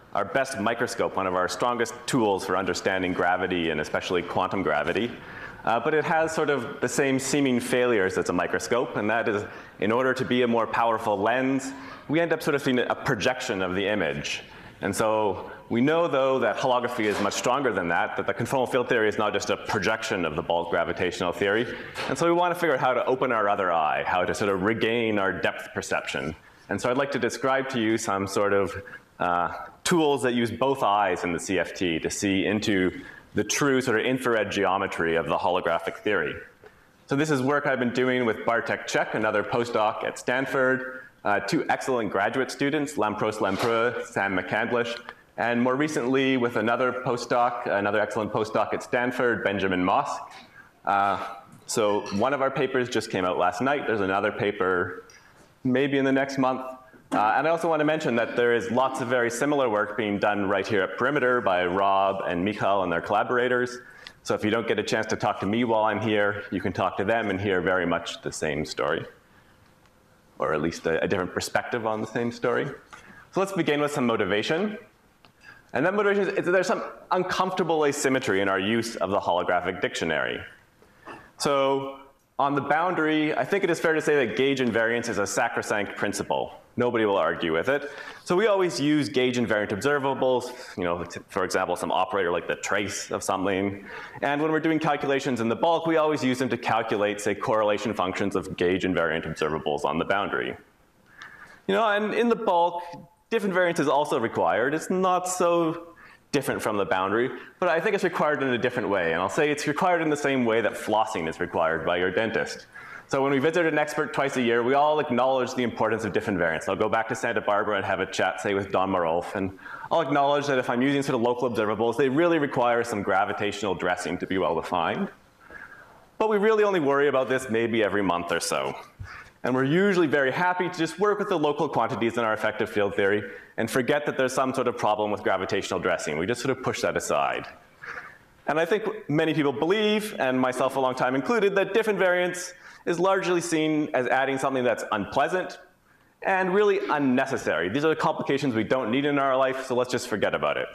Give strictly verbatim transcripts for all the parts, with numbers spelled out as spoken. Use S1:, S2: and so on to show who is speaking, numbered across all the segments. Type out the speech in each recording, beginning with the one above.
S1: our best microscope, one of our strongest tools for understanding gravity and especially quantum gravity. Uh, but it has sort of the same seeming failures as a microscope, and that is, in order to be a more powerful lens, we end up sort of seeing a projection of the image. And so we know, though, that holography is much stronger than that, that the conformal field theory is not just a projection of the bulk gravitational theory. And so we want to figure out how to open our other eye, how to sort of regain our depth perception. And so I'd like to describe to you some sort of uh, tools that use both eyes in the C F T to see into the true sort of infrared geometry of the holographic theory. So this is work I've been doing with Bartek Czech, another postdoc at Stanford, uh, two excellent graduate students, Lampros Lempreux, Sam McCandlish, and more recently with another postdoc, another excellent postdoc at Stanford, Benjamin Mosk. Uh, so one of our papers just came out last night. There's another paper maybe in the next month. Uh, and I also want to mention that there is lots of very similar work being done right here at Perimeter by Rob and Michal and their collaborators. So if you don't get a chance to talk to me while I'm here, you can talk to them and hear very much the same story, or at least a, a different perspective on the same story. So let's begin with some motivation. And that motivation is, is that there's some uncomfortable asymmetry in our use of the holographic dictionary. So on the boundary, I think it is fair to say that gauge invariance is a sacrosanct principle. Nobody will argue with it. So we always use gauge invariant observables, you know, for example, some operator like the trace of something. And when we're doing calculations in the bulk, we always use them to calculate, say, correlation functions of gauge invariant observables on the boundary. You know, and in the bulk, diff invariance is also required. It's not so different from the boundary, but I think it's required in a different way. And I'll say it's required in the same way that flossing is required by your dentist. So when we visit an expert twice a year, we all acknowledge the importance of diff invariance. I'll go back to Santa Barbara and have a chat, say, with Don Marolf, and I'll acknowledge that if I'm using sort of local observables, they really require some gravitational dressing to be well defined. But we really only worry about this maybe every month or so. And we're usually very happy to just work with the local quantities in our effective field theory and forget that there's some sort of problem with gravitational dressing. We just sort of push that aside. And I think many people believe, and myself a long time included, that diff invariance is largely seen as adding something that's unpleasant and really unnecessary. These are the complications we don't need in our life, so let's just forget about it.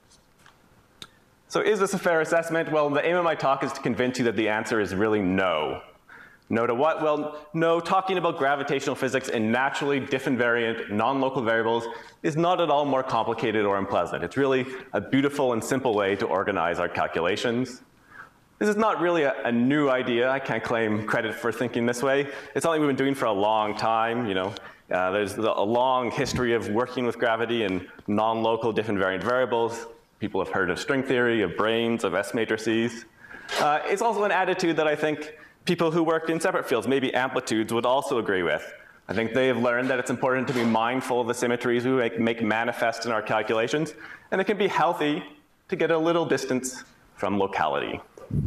S1: So is this a fair assessment? Well, the aim of my talk is to convince you that the answer is really no. No to what? Well, no, talking about gravitational physics in naturally diff invariant, non-local variables is not at all more complicated or unpleasant. It's really a beautiful and simple way to organize our calculations. This is not really a, a new idea. I can't claim credit for thinking this way. It's something we've been doing for a long time. You know, uh, there's a long history of working with gravity and non-local diff invariant variables. People have heard of string theory, of branes, of S matrices. Uh, it's also an attitude that I think people who worked in separate fields, maybe amplitudes, would also agree with. I think they have learned that it's important to be mindful of the symmetries we make, make manifest in our calculations, and it can be healthy to get a little distance from locality.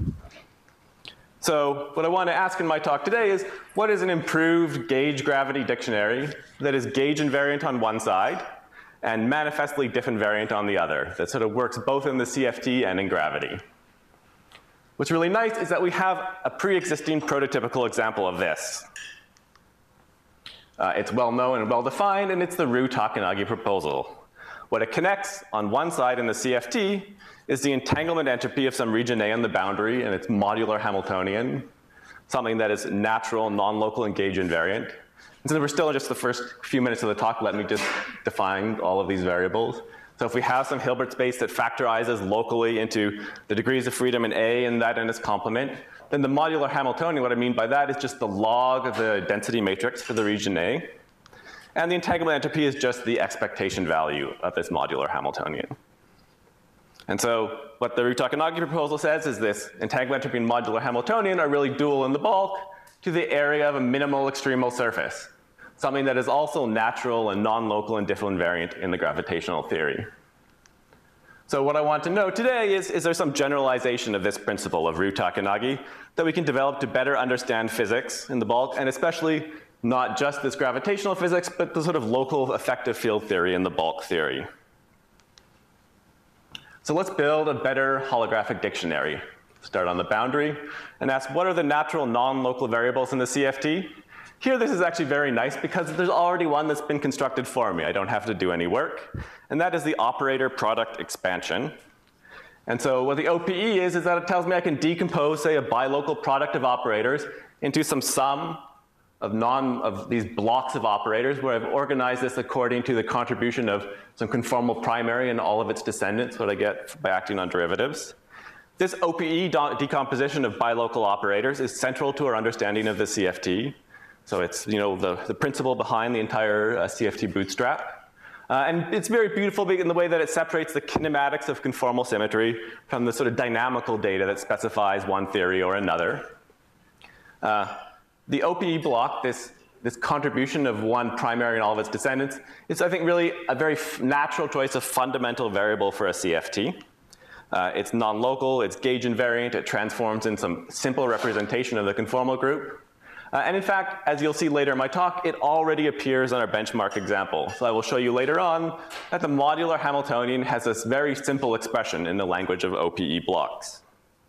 S1: So what I want to ask in my talk today is, what is an improved gauge gravity dictionary that is gauge invariant on one side and manifestly diff invariant on the other, that sort of works both in the C F T and in gravity? What's really nice is that we have a pre-existing prototypical example of this. Uh, it's well known and well defined, and it's the Ryu-Takanagi proposal. What it connects on one side in the C F T is the entanglement entropy of some region A on the boundary, and it's modular Hamiltonian, something that is natural, non-local, and gauge invariant. And since we're still in just the first few minutes of the talk, let me just define all of these variables. So if we have some Hilbert space that factorizes locally into the degrees of freedom in A and that in its complement, then the modular Hamiltonian, what I mean by that is just the log of the density matrix for the region A. And the entanglement entropy is just the expectation value of this modular Hamiltonian. And so what the Ryu-Takanagi proposal says is this entanglement entropy and modular Hamiltonian are really dual in the bulk to the area of a minimal extremal surface, something that is also natural and non-local and diff invariant in the gravitational theory. So what I want to know today is, is there some generalization of this principle of Ryu-Takanagi that we can develop to better understand physics in the bulk, and especially not just this gravitational physics, but the sort of local effective field theory in the bulk theory. So let's build a better holographic dictionary. Start on the boundary and ask, what are the natural non-local variables in the C F T? Here, this is actually very nice because there's already one that's been constructed for me. I don't have to do any work. And that is the operator product expansion. And so what the O P E is, is that it tells me I can decompose, say, a bilocal product of operators into some sum of, non, of these blocks of operators where I've organized this according to the contribution of some conformal primary and all of its descendants, what I get by acting on derivatives. This O P E decomposition of bilocal operators is central to our understanding of the C F T. So it's, you know, the, the principle behind the entire uh, C F T bootstrap. Uh, and it's very beautiful in the way that it separates the kinematics of conformal symmetry from the sort of dynamical data that specifies one theory or another. Uh, the O P E block, this, this contribution of one primary and all of its descendants, is, I think, really a very f natural choice of fundamental variable for a C F T. Uh, it's non-local, it's gauge invariant, it transforms in some simple representation of the conformal group. Uh, and in fact, as you'll see later in my talk, it already appears on our benchmark example. So I will show you later on that the modular Hamiltonian has this very simple expression in the language of O P E blocks.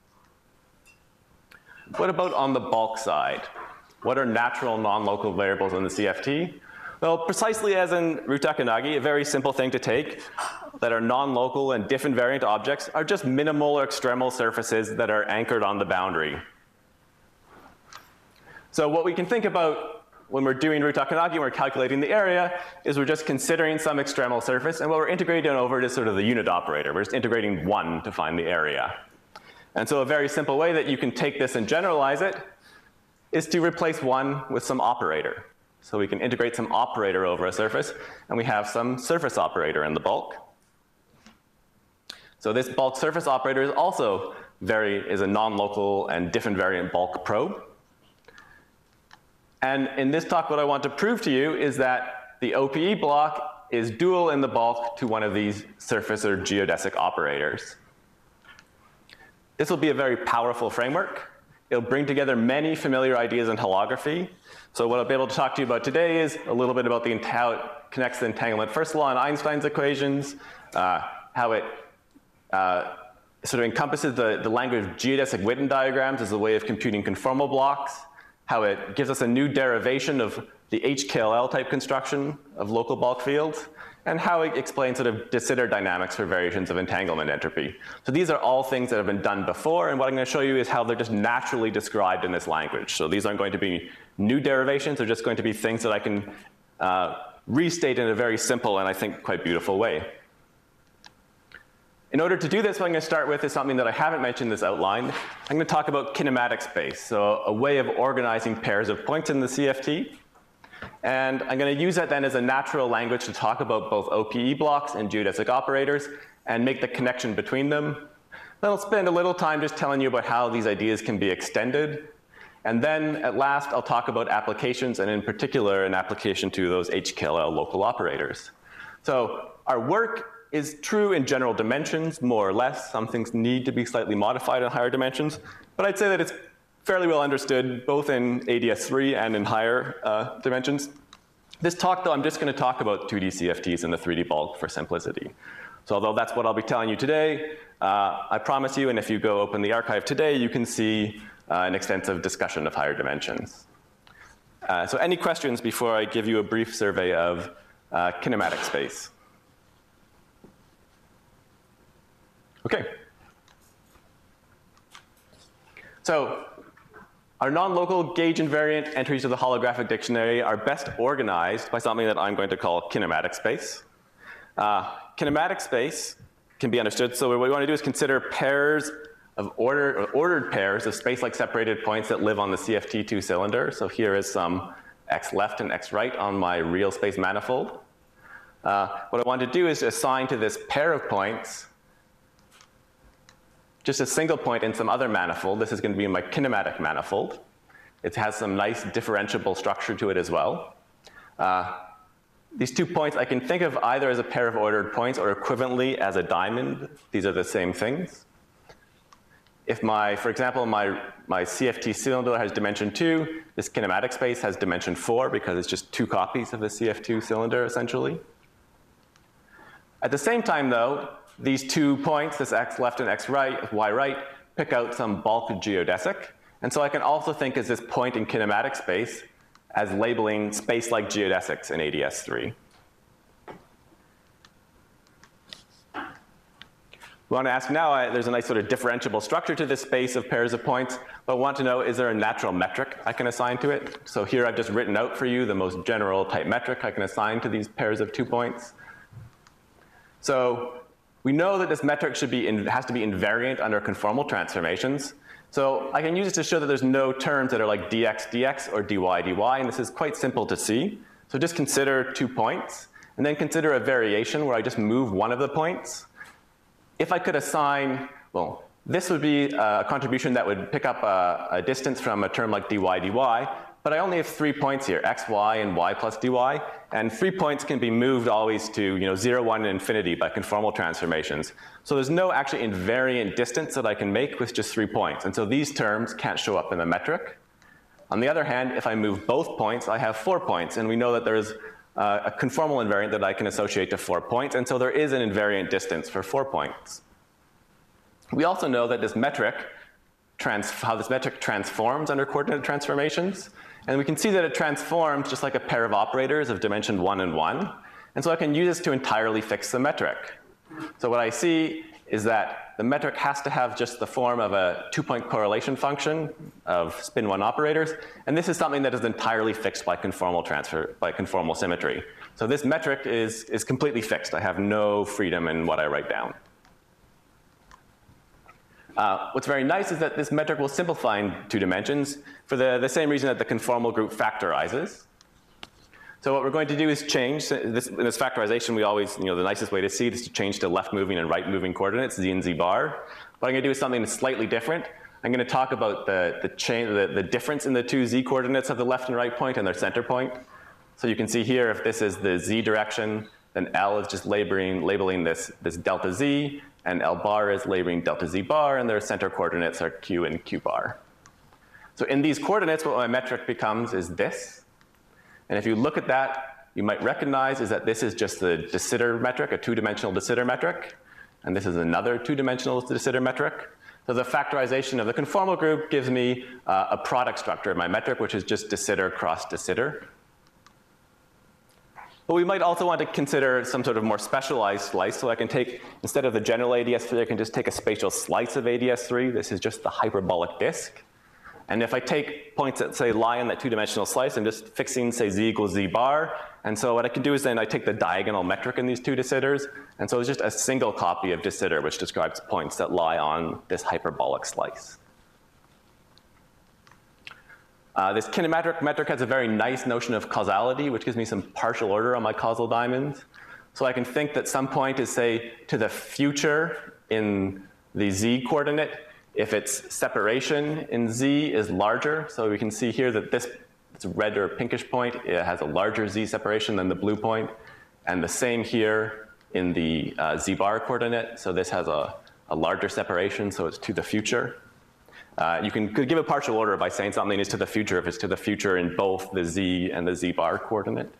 S1: What about on the bulk side? What are natural non-local variables in the C F T? Well, precisely as in Rutakanagi, a very simple thing to take that are non-local and diff invariant objects are just minimal or extremal surfaces that are anchored on the boundary. So what we can think about when we're doing Rutakanagi and we're calculating the area is we're just considering some extremal surface, and what we're integrating over is sort of the unit operator. We're just integrating one to find the area. And so a very simple way that you can take this and generalize it is to replace one with some operator. So we can integrate some operator over a surface, and we have some surface operator in the bulk. So this bulk surface operator is also very, is a non-local and diff invariant bulk probe. And in this talk, what I want to prove to you is that the O P E block is dual in the bulk to one of these surface or geodesic operators. This will be a very powerful framework. It'll bring together many familiar ideas in holography. So what I'll be able to talk to you about today is a little bit about the, how it connects the entanglement first law and Einstein's equations, uh, how it uh, sort of encompasses the, the language of geodesic Witten diagrams as a way of computing conformal blocks, how it gives us a new derivation of the H K L L type construction of local bulk fields, and how it explains sort of de Sitter dynamics for variations of entanglement entropy. So these are all things that have been done before, and what I'm going to show you is how they're just naturally described in this language. So these aren't going to be new derivations, they're just going to be things that I can uh, restate in a very simple and I think quite beautiful way. In order to do this, what I'm going to start with is something that I haven't mentioned in this outline. I'm going to talk about kinematic space, so a way of organizing pairs of points in the C F T. And I'm going to use that then as a natural language to talk about both O P E blocks and geodesic operators and make the connection between them. Then I'll spend a little time just telling you about how these ideas can be extended. And then at last, I'll talk about applications, and in particular, an application to those H K L L local operators. So our work is true in general dimensions, more or less. Some things need to be slightly modified in higher dimensions. But I'd say that it's fairly well understood, both in A D S three and in higher uh, dimensions. This talk, though, I'm just going to talk about two D C F Ts in the three D bulk for simplicity. So although that's what I'll be telling you today, uh, I promise you, and if you go open the archive today, you can see uh, an extensive discussion of higher dimensions. Uh, so any questions before I give you a brief survey of uh, kinematic space? Okay. So our non-local gauge invariant entries of the holographic dictionary are best organized by something that I'm going to call kinematic space. Uh, kinematic space can be understood. So what we want to do is consider pairs of order, or ordered pairs of space-like separated points that live on the C F T two cylinder. So here is some x left and x right on my real space manifold. Uh, what I want to do is assign to this pair of points just a single point in some other manifold. This is going to be my kinematic manifold. It has some nice differentiable structure to it as well. Uh, these two points I can think of either as a pair of ordered points or equivalently as a diamond. These are the same things. If my, for example, my, my C F T cylinder has dimension two, this kinematic space has dimension four because it's just two copies of the C F two cylinder, essentially. At the same time, though, these two points, this x left and x right, y right, pick out some bulk geodesic. And so I can also think as this point in kinematic space as labeling space-like geodesics in A D S three. We want to ask now, I, there's a nice sort of differentiable structure to this space of pairs of points, but I want to know, is there a natural metric I can assign to it? So here I've just written out for you the most general type metric I can assign to these pairs of two points. So we know that this metric should be in, has to be invariant under conformal transformations. So I can use it to show that there's no terms that are like dx dx or dy dy, and this is quite simple to see. So just consider two points, and then consider a variation where I just move one of the points. If I could assign, well, this would be a contribution that would pick up a, a distance from a term like dy dy, but I only have three points here, x, y, and y plus dy, and three points can be moved always to, you know, zero, one, and infinity by conformal transformations. So there's no actually invariant distance that I can make with just three points, and so these terms can't show up in the metric. On the other hand, if I move both points, I have four points, and we know that there's Uh, a conformal invariant that I can associate to four points, and so there is an invariant distance for four points. We also know that this metric, trans how this metric transforms under coordinate transformations, and we can see that it transforms just like a pair of operators of dimension one and one, and so I can use this to entirely fix the metric. So what I see is that the metric has to have just the form of a two-point correlation function of spin one operators, and this is something that is entirely fixed by conformal transfer, by conformal symmetry. So this metric is, is completely fixed. I have no freedom in what I write down. Uh, what's very nice is that this metric will simplify in two dimensions for the, the same reason that the conformal group factorizes. So what we're going to do is change, this, in this factorization we always, you know, the nicest way to see it is to change to left moving and right moving coordinates, z and z bar. What I'm going to do is something that's slightly different. I'm going to talk about the, the, chain, the, the difference in the two z coordinates of the left and right point and their center point. So you can see here if this is the z direction, then L is just labeling, labeling this, this delta z, and L bar is labeling delta z bar, and their center coordinates are q and q bar. So in these coordinates, what my metric becomes is this. And if you look at that, you might recognize is that this is just the de Sitter metric, a two-dimensional de Sitter metric, and this is another two-dimensional de Sitter metric. So the factorization of the conformal group gives me uh, a product structure of my metric, which is just de Sitter cross de Sitter. But we might also want to consider some sort of more specialized slice, so I can take, instead of the general A D S three, I can just take a spatial slice of A D S three. This is just the hyperbolic disk. And if I take points that, say, lie in that two-dimensional slice, I'm just fixing, say, z equals z bar. And so what I can do is then I take the diagonal metric in these two de Sitters, and so it's just a single copy of de Sitter, which describes points that lie on this hyperbolic slice. Uh, this kinematic metric has a very nice notion of causality, which gives me some partial order on my causal diamonds. So I can think that some point is, say, to the future in the z coordinate, if its separation in z is larger. So we can see here that this red or pinkish point, it has a larger z separation than the blue point, and the same here in the uh, z bar coordinate. So this has a, a larger separation, so it's to the future. Uh, you can could give a partial order by saying something is to the future if it's to the future in both the z and the z bar coordinate.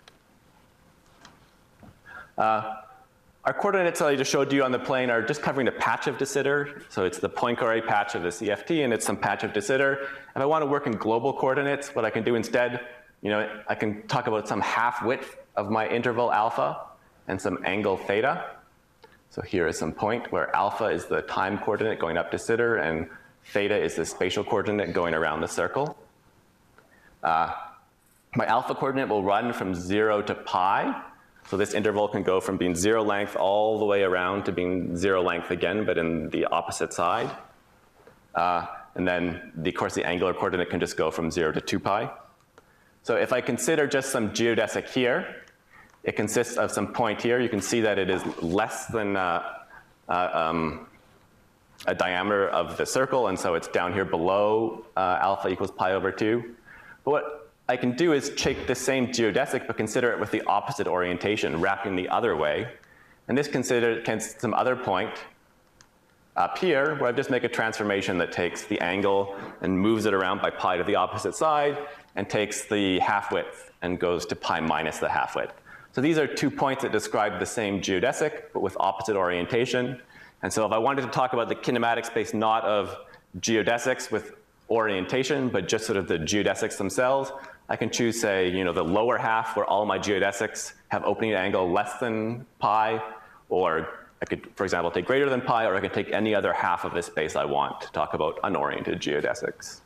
S1: Uh, Our coordinates that I just showed you on the plane are just covering a patch of de Sitter. So it's the Poincare patch of the C F T, and it's some patch of de Sitter. If I want to work in global coordinates, what I can do instead, you know, I can talk about some half width of my interval alpha and some angle theta. So here is some point where alpha is the time coordinate going up de Sitter, and theta is the spatial coordinate going around the circle. Uh, my alpha coordinate will run from zero to pi. So this interval can go from being zero length all the way around to being zero length again, but in the opposite side. Uh, and then, the, of course, the angular coordinate can just go from zero to two pi. So if I consider just some geodesic here, it consists of some point here. You can see that it is less than uh, uh, um, a diameter of the circle, and so it's down here below uh, alpha equals pi over two. But what I can do is take the same geodesic, but consider it with the opposite orientation, wrapping the other way. And this consider some other point up here, where I just make a transformation that takes the angle and moves it around by pi to the opposite side, and takes the half width and goes to pi minus the half width. So these are two points that describe the same geodesic, but with opposite orientation. And so if I wanted to talk about the kinematic space not of geodesics with orientation, but just sort of the geodesics themselves, I can choose, say, you know, the lower half where all my geodesics have opening angle less than pi, or I could, for example, take greater than pi, or I could take any other half of this space I want to talk about unoriented geodesics.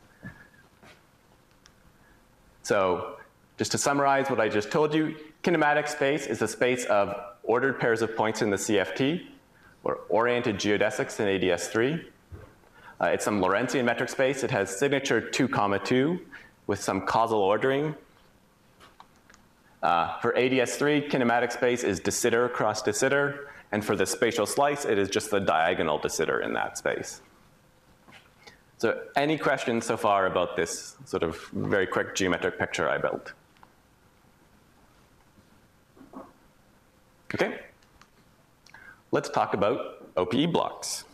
S1: So just to summarize what I just told you, kinematic space is a space of ordered pairs of points in the C F T, or oriented geodesics in A D S three. Uh, it's some Lorentzian metric space. It has signature two comma two with some causal ordering. Uh, for A D S three, kinematic space is de Sitter cross de Sitter, and for the spatial slice, it is just the diagonal de Sitter in that space. So any questions so far about this sort of very quick geometric picture I built? Okay. Let's talk about O P E blocks.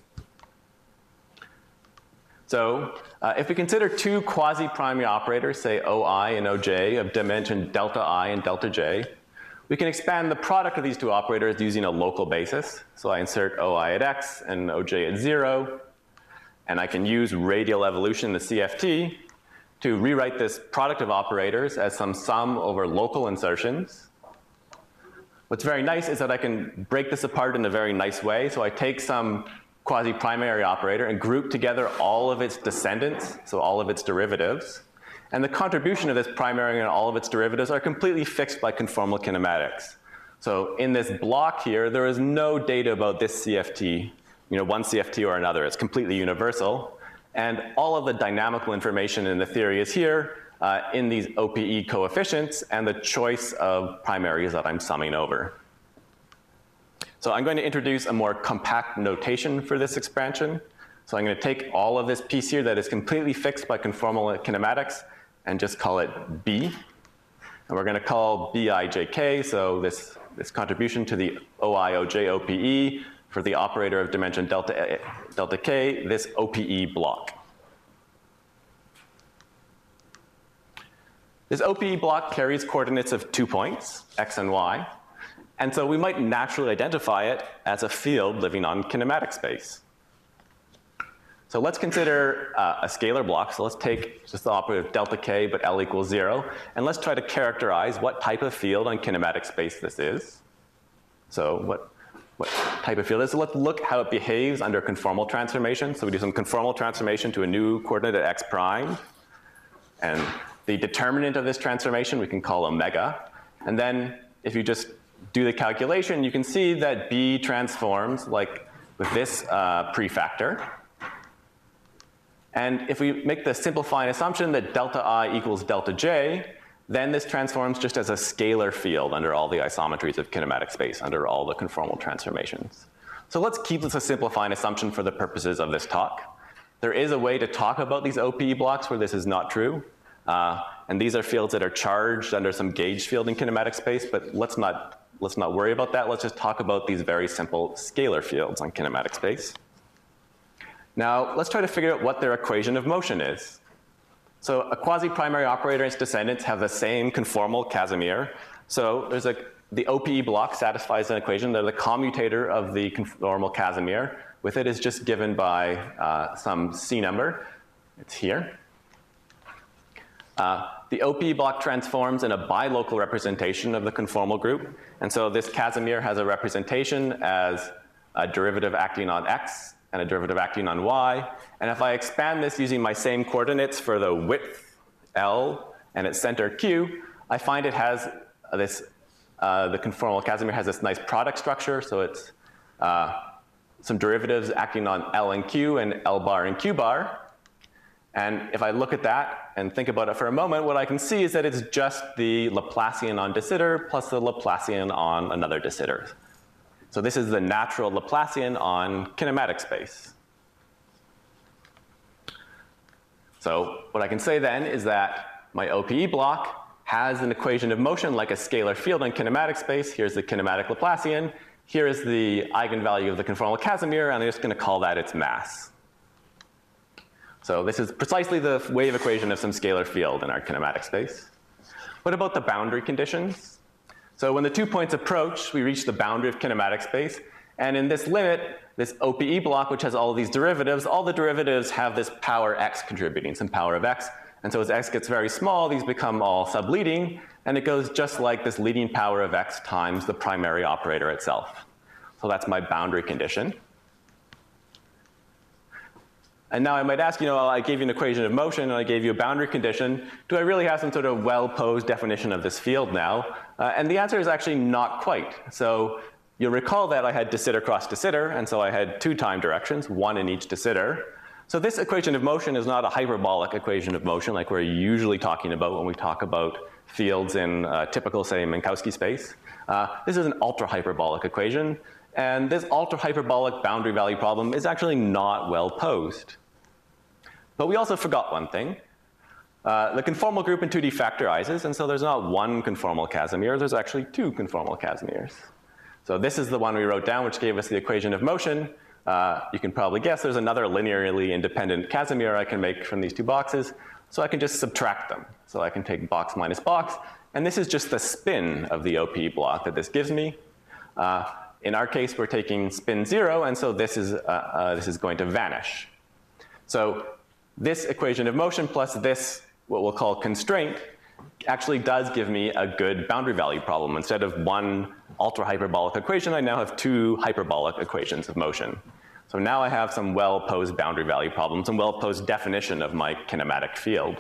S1: So uh, if we consider two quasi-primary operators, say O I and O J, of dimension delta I and delta J, we can expand the product of these two operators using a local basis. So I insert O I at x and O J at zero, and I can use radial evolution in the C F T to rewrite this product of operators as some sum over local insertions. What's very nice is that I can break this apart in a very nice way. So I take some quasi-primary operator and group together all of its descendants, so all of its derivatives. And the contribution of this primary and all of its derivatives are completely fixed by conformal kinematics. So in this block here, there is no data about this C F T, you know, one C F T or another. It's completely universal. And all of the dynamical information in the theory is here uh, in these O P E coefficients and the choice of primaries that I'm summing over. So I'm going to introduce a more compact notation for this expansion. So I'm going to take all of this piece here that is completely fixed by conformal kinematics and just call it B. And we're going to call B I J K, so this, this contribution to the O I O J O P E for the operator of dimension delta, delta K, this O P E block. This O P E block carries coordinates of two points, x and y. And so we might naturally identify it as a field living on kinematic space. So let's consider uh, a scalar block. So let's take just the operator of delta K, but L equals zero. And let's try to characterize what type of field on kinematic space this is. So what, what type of field is it? So let's look how it behaves under conformal transformation. So we do some conformal transformation to a new coordinate at x prime. And the determinant of this transformation we can call omega. And then if you just do the calculation, you can see that B transforms like with this uh, prefactor. And if we make the simplifying assumption that delta I equals delta J, then this transforms just as a scalar field under all the isometries of kinematic space, under all the conformal transformations. So let's keep this a simplifying assumption for the purposes of this talk. There is a way to talk about these O P E blocks where this is not true. Uh, and these are fields that are charged under some gauge field in kinematic space, but let's not Let's not worry about that. Let's just talk about these very simple scalar fields on kinematic space. Now, let's try to figure out what their equation of motion is. So a quasi-primary operator and its descendants have the same conformal Casimir. So there's a, the O P E block satisfies an equation. They're the commutator of the conformal Casimir. With it is just given by uh, some C number. It's here. Uh, the O P E block transforms in a bilocal representation of the conformal group. And so this Casimir has a representation as a derivative acting on x and a derivative acting on y. And if I expand this using my same coordinates for the width L and its center Q, I find it has this, uh, the conformal Casimir has this nice product structure. So it's uh, some derivatives acting on L and Q and L bar and Q bar. And if I look at that and think about it for a moment, what I can see is that it's just the Laplacian on de Sitter plus the Laplacian on another de Sitter. So this is the natural Laplacian on kinematic space. So what I can say then is that my O P E block has an equation of motion like a scalar field on kinematic space. Here's the kinematic Laplacian. Here is the eigenvalue of the conformal Casimir, and I'm just going to call that its mass. So this is precisely the wave equation of some scalar field in our kinematic space. What about the boundary conditions? So when the two points approach, we reach the boundary of kinematic space. And in this limit, this O P E block, which has all of these derivatives, all the derivatives have this power x contributing, some power of x. And so as x gets very small, these become all subleading, and it goes just like this leading power of x times the primary operator itself. So that's my boundary condition. And now I might ask, you know, I gave you an equation of motion and I gave you a boundary condition. Do I really have some sort of well-posed definition of this field now? Uh, and the answer is actually not quite. So you'll recall that I had de Sitter cross de Sitter, and so I had two time directions, one in each de Sitter. So this equation of motion is not a hyperbolic equation of motion like we're usually talking about when we talk about fields in uh, typical, say, Minkowski space. Uh, this is an ultra-hyperbolic equation, and this ultra-hyperbolic boundary value problem is actually not well posed. But we also forgot one thing. Uh, the conformal group in two D factorizes, and so there's not one conformal Casimir, there's actually two conformal Casimirs. So this is the one we wrote down, which gave us the equation of motion. Uh, you can probably guess there's another linearly independent Casimir I can make from these two boxes, so I can just subtract them. So I can take box minus box, and this is just the spin of the O P E block that this gives me. Uh, in our case, we're taking spin zero, and so this is, uh, uh, this is going to vanish. So this equation of motion plus this, what we'll call constraint, actually does give me a good boundary value problem. Instead of one ultra-hyperbolic equation, I now have two hyperbolic equations of motion. So now I have some well-posed boundary value problem, some well-posed definition of my kinematic field.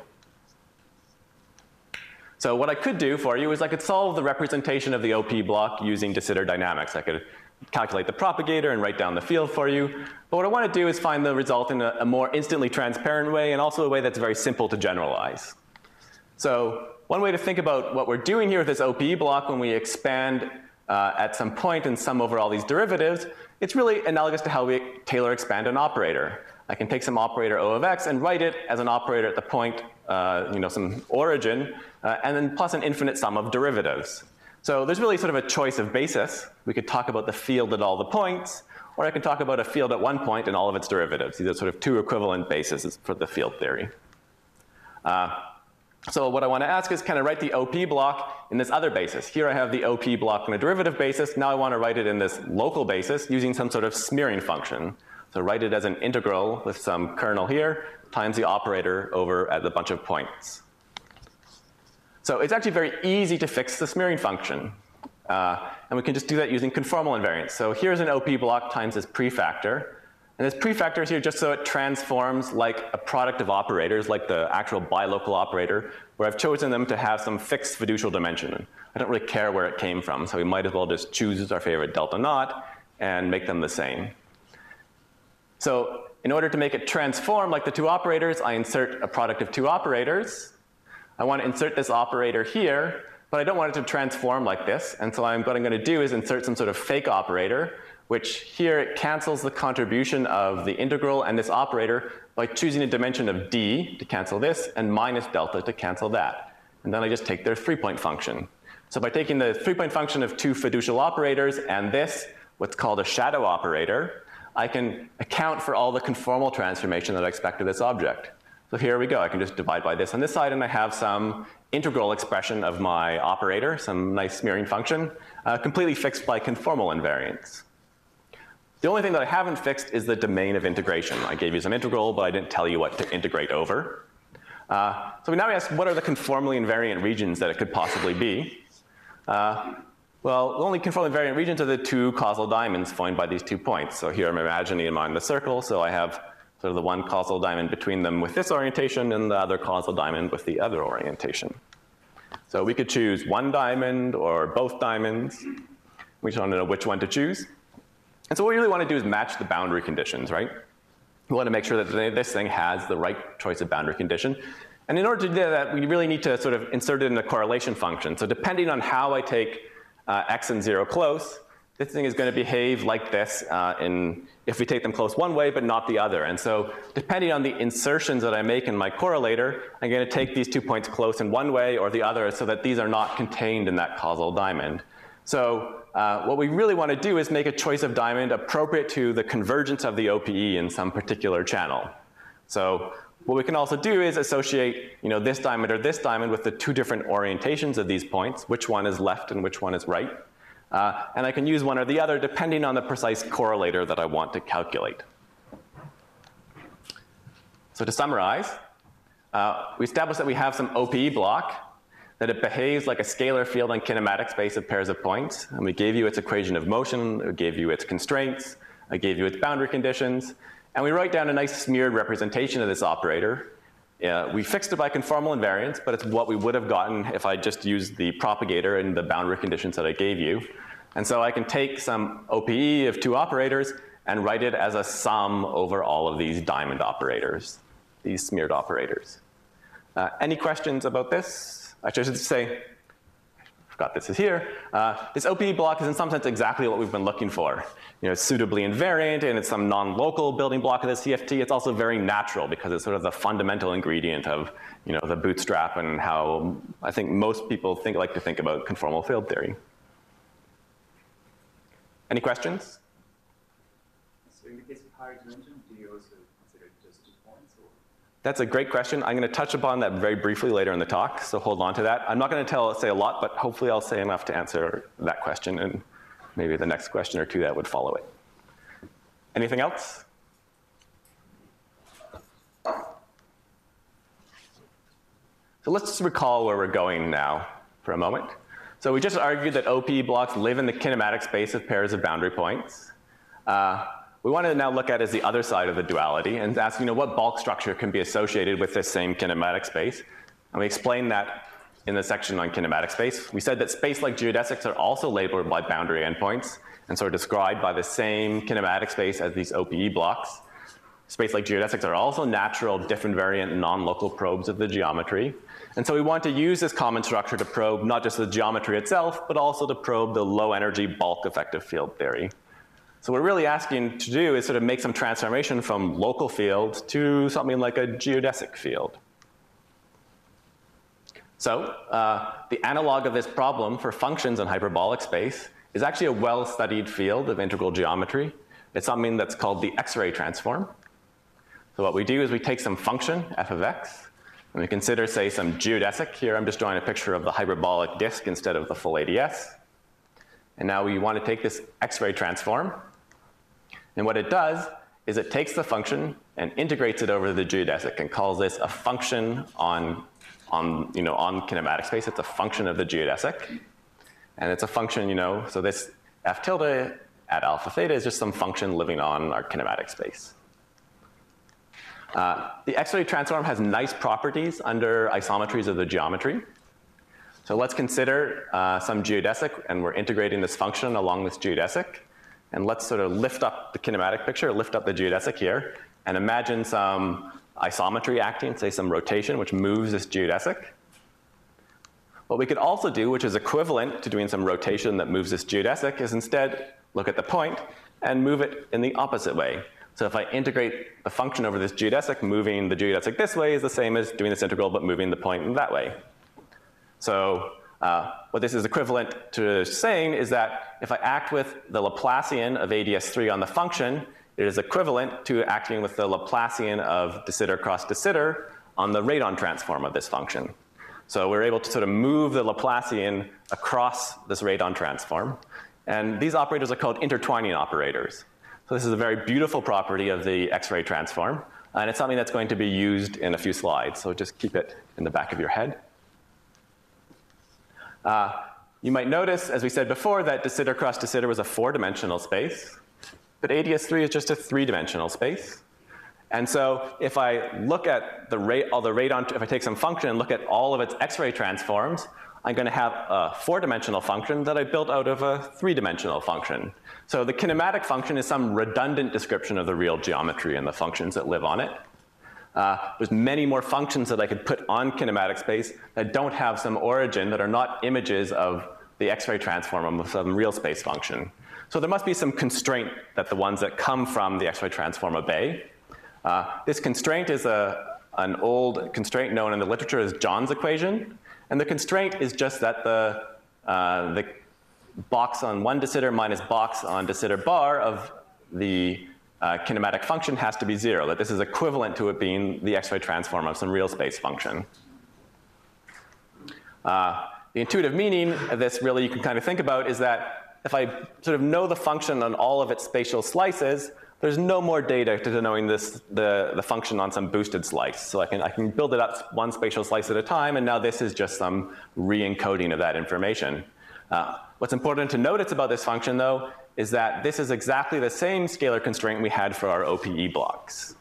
S1: So what I could do for you is I could solve the representation of the O P E block using de Sitter dynamics. I could calculate the propagator and write down the field for you. But what I want to do is find the result in a, a more instantly transparent way, and also a way that's very simple to generalize. So one way to think about what we're doing here with this O P E block when we expand uh, at some point and sum over all these derivatives, it's really analogous to how we Taylor expand an operator. I can take some operator O of x and write it as an operator at the point, uh, you know, some origin, uh, and then plus an infinite sum of derivatives. So there's really sort of a choice of basis. We could talk about the field at all the points, or I can talk about a field at one point and all of its derivatives. These are sort of two equivalent bases for the field theory. Uh, so what I want to ask is, can I write the O P E block in this other basis? Here I have the O P E block on a derivative basis. Now I want to write it in this local basis using some sort of smearing function. So write it as an integral with some kernel here times the operator over at a bunch of points. So it's actually very easy to fix the smearing function. Uh, and we can just do that using conformal invariance. So here's an O P E block times this prefactor. And this prefactor is here just so it transforms like a product of operators, like the actual bilocal operator, where I've chosen them to have some fixed fiducial dimension. I don't really care where it came from, so we might as well just choose our favorite delta naught and make them the same. So in order to make it transform like the two operators, I insert a product of two operators. I want to insert this operator here, but I don't want it to transform like this. And so I'm, what I'm going to do is insert some sort of fake operator, which here it cancels the contribution of the integral and this operator by choosing a dimension of d to cancel this and minus delta to cancel that. And then I just take their three-point function. So by taking the three-point function of two fiducial operators and this, what's called a shadow operator, I can account for all the conformal transformation that I expect of this object. So here we go. I can just divide by this on this side, and I have some integral expression of my operator, some nice smearing function, uh, completely fixed by conformal invariance. The only thing that I haven't fixed is the domain of integration. I gave you some integral, but I didn't tell you what to integrate over. Uh, so we now ask, what are the conformally invariant regions that it could possibly be? Uh, well, the only conformally invariant regions are the two causal diamonds formed by these two points. So here I'm imagining them on the circle, so I have sort of the one causal diamond between them with this orientation and the other causal diamond with the other orientation. So we could choose one diamond or both diamonds. We just want to know which one to choose. And so what we really want to do is match the boundary conditions, right? We want to make sure that this thing has the right choice of boundary condition. And in order to do that, we really need to sort of insert it in a correlation function. So depending on how I take uh, x and zero close, this thing is going to behave like this uh, in, if we take them close one way but not the other. And so depending on the insertions that I make in my correlator, I'm going to take these two points close in one way or the other so that these are not contained in that causal diamond. So uh, what we really want to do is make a choice of diamond appropriate to the convergence of the O P E in some particular channel. So what we can also do is associate, you know, this diamond or this diamond with the two different orientations of these points, which one is left and which one is right. Uh, and I can use one or the other depending on the precise correlator that I want to calculate. So to summarize, uh, we established that we have some O P E block, that it behaves like a scalar field on kinematic space of pairs of points, and we gave you its equation of motion, we gave you its constraints, I gave you its boundary conditions, and we write down a nice smeared representation of this operator. Uh, we fixed it by conformal invariance, but it's what we would have gotten if I just used the propagator and the boundary conditions that I gave you. And so I can take some O P E of two operators and write it as a sum over all of these diamond operators, these smeared operators. Uh, any questions about this? I should say, I forgot this is here. Uh, this O P E block is in some sense exactly what we've been looking for. You know, it's suitably invariant, and it's some non-local building block of the C F T. It's also very natural because it's sort of the fundamental ingredient of, you know, the bootstrap and how I think most people think, like to think about conformal field theory. Any questions?
S2: So in the case of higher dimension, do you also consider just two points? Or?
S1: That's a great question. I'm going to touch upon that very briefly later in the talk, so hold on to that. I'm not going to tell, say a lot, but hopefully I'll say enough to answer that question, and maybe the next question or two that would follow it. Anything else? So let's just recall where we're going now for a moment. So we just argued that O P E blocks live in the kinematic space of pairs of boundary points. Uh, we want to now look at as the other side of the duality and ask, you know, what bulk structure can be associated with this same kinematic space. And we explained that in the section on kinematic space. We said that space-like geodesics are also labeled by boundary endpoints and sort of described by the same kinematic space as these O P E blocks. Space-like geodesics are also natural, different-variant, non-local probes of the geometry. And so we want to use this common structure to probe not just the geometry itself, but also to probe the low-energy bulk effective field theory. So what we're really asking to do is sort of make some transformation from local field to something like a geodesic field. So uh, the analog of this problem for functions in hyperbolic space is actually a well-studied field of integral geometry. It's something that's called the X-ray transform. So what we do is we take some function, f of x, and we consider, say, some geodesic. Here I'm just drawing a picture of the hyperbolic disk instead of the full A D S. And now we want to take this X-ray transform. And what it does is it takes the function and integrates it over the geodesic and calls this a function on, on, you know, on kinematic space. It's a function of the geodesic. And it's a function, you know, so this f tilde at alpha theta is just some function living on our kinematic space. Uh, the X-ray transform has nice properties under isometries of the geometry. So let's consider uh, some geodesic, and we're integrating this function along this geodesic. And let's sort of lift up the kinematic picture, lift up the geodesic here, and imagine some isometry acting, say some rotation, which moves this geodesic. What we could also do, which is equivalent to doing some rotation that moves this geodesic, is instead look at the point and move it in the opposite way. So if I integrate the function over this geodesic, moving the geodesic this way is the same as doing this integral but moving the point in that way. So uh, what this is equivalent to saying is that if I act with the Laplacian of A D S three on the function, it is equivalent to acting with the Laplacian of de Sitter cross de Sitter on the radon transform of this function. So we're able to sort of move the Laplacian across this radon transform. And these operators are called intertwining operators. So this is a very beautiful property of the X-ray transform, and it's something that's going to be used in a few slides, so just keep it in the back of your head. Uh, you might notice, as we said before, that de Sitter cross de Sitter was a four-dimensional space, but A D S three is just a three-dimensional space. And so if I look at the rate, all the radon, if I take some function and look at all of its X-ray transforms, I'm going to have a four-dimensional function that I built out of a three-dimensional function. So the kinematic function is some redundant description of the real geometry and the functions that live on it. Uh, there's many more functions that I could put on kinematic space that don't have some origin, that are not images of the X-ray transform of some real space function. So there must be some constraint that the ones that come from the X-ray transform obey. Uh, this constraint is a, an old constraint known in the literature as John's equation. And the constraint is just that the, uh, the box on one de Sitter minus box on de Sitter bar of the uh, kinematic function has to be zero, that this is equivalent to it being the X-ray transform of some real space function. Uh, the intuitive meaning of this, really, you can kind of think about is that if I sort of know the function on all of its spatial slices, there's no more data to denoting this, the, the function on some boosted slice. So I can, I can build it up one spatial slice at a time, and now this is just some re-encoding of that information. Uh, what's important to notice about this function, though, is that this is exactly the same scalar constraint we had for our O P E blocks.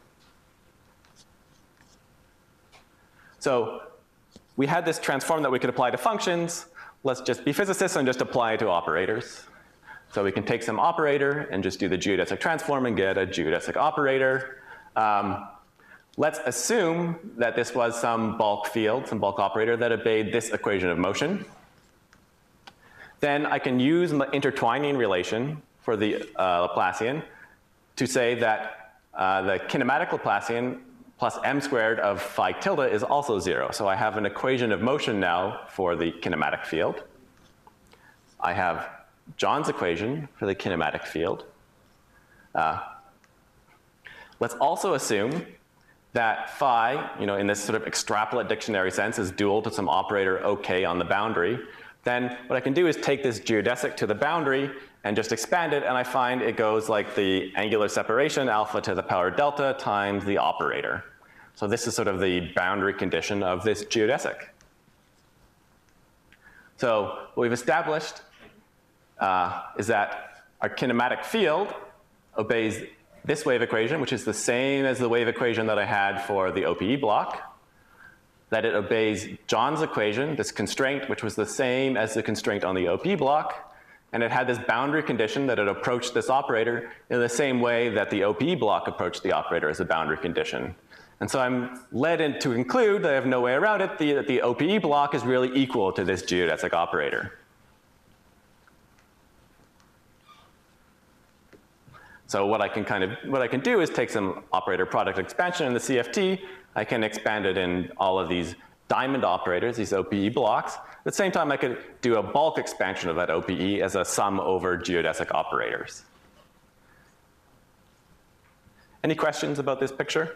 S1: So we had this transform that we could apply to functions. Let's just be physicists and just apply it to operators. So we can take some operator and just do the geodesic transform and get a geodesic operator. Um, let's assume that this was some bulk field, some bulk operator that obeyed this equation of motion. Then I can use the intertwining relation for the uh, Laplacian to say that uh, the kinematic Laplacian plus m squared of phi tilde is also zero. So I have an equation of motion now for the kinematic field. I have John's equation for the kinematic field. Uh, let's also assume that phi, you know, in this sort of extrapolate dictionary sense, is dual to some operator OK on the boundary. Then what I can do is take this geodesic to the boundary and just expand it, and I find it goes like the angular separation alpha to the power delta times the operator. So this is sort of the boundary condition of this geodesic. So what we've established uh, is that our kinematic field obeys this wave equation, which is the same as the wave equation that I had for the O P E block, that it obeys John's equation, this constraint, which was the same as the constraint on the O P E block, and it had this boundary condition that it approached this operator in the same way that the O P E block approached the operator as a boundary condition. And so I'm led in to conclude, that I have no way around it, the, that the O P E block is really equal to this geodesic operator. So what I can kind of, what I can do is take some operator product expansion in the C F T. I can expand it in all of these diamond operators, these O P E blocks. At the same time, I could do a bulk expansion of that O P E as a sum over geodesic operators. Any questions about this picture?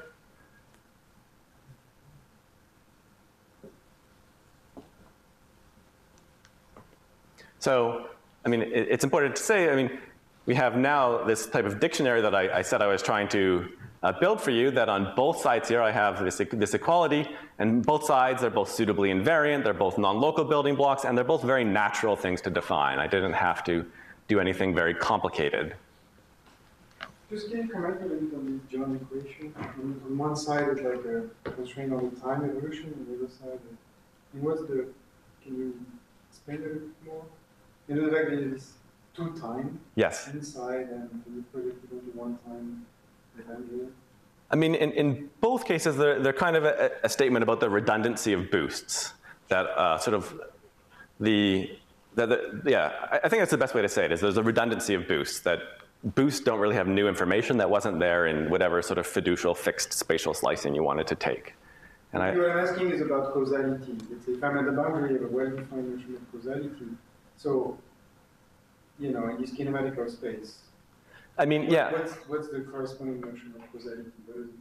S1: So, I mean, it, it's important to say, I mean, we have now this type of dictionary that I, I said I was trying to uh, build for you, that on both sides here I have this, this equality, and both sides are both suitably invariant, they're both non-local building blocks, and they're both very natural things to define. I didn't have to do anything very complicated.
S3: Just can you comment a little bit on the John equation? On, on one side it's like a constraint on the time evolution, on the other side, and what's the, can you explain a bit more? You know, the fact that it's two time
S1: yes.
S3: inside, and you put it into one time event here.
S1: I mean, in, in both cases, they're, they're kind of a, a statement about the redundancy of boosts. That uh, sort of the, the, the, yeah, I, I think that's the best way to say it, is there's a redundancy of boosts, that boosts don't really have new information that wasn't there in whatever sort of fiducial fixed spatial slicing you wanted to take. And I,
S3: what I'm asking is about causality. Let's say if I'm at the boundary of a well-defined notion of causality, so, you know, in this kinematical space,
S1: I mean, yeah.
S3: What's, what's the corresponding notion of causality? What does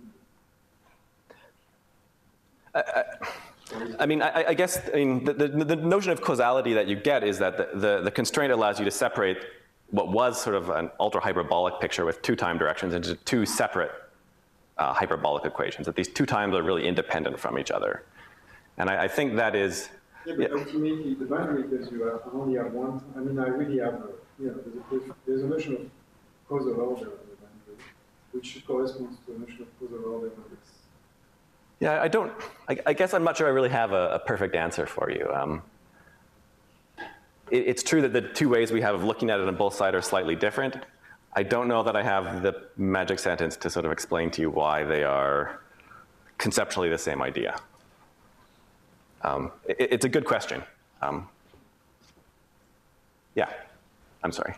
S3: it mean?
S1: I, I, I mean, I, I guess I mean, the, the, the notion of causality that you get is that the, the, the constraint allows you to separate what was sort of an ultra-hyperbolic picture with two time directions into two separate uh, hyperbolic equations, that these two times are really independent from each other. And I, I think that is...
S3: Yeah, but yeah. Ultimately, the boundary tells you I only have one. I mean, I really have, a, you know, there's a, there's a notion of causal order on the boundary, which corresponds to a notion of causal order on this.
S1: Yeah, I don't, I, I guess I'm not sure I really have a, a perfect answer for you. Um, it, it's true that the two ways we have of looking at it on both sides are slightly different. I don't know that I have the magic sentence to sort of explain to you why they are conceptually the same idea. Um, it, it's a good question. Um, yeah, I'm sorry.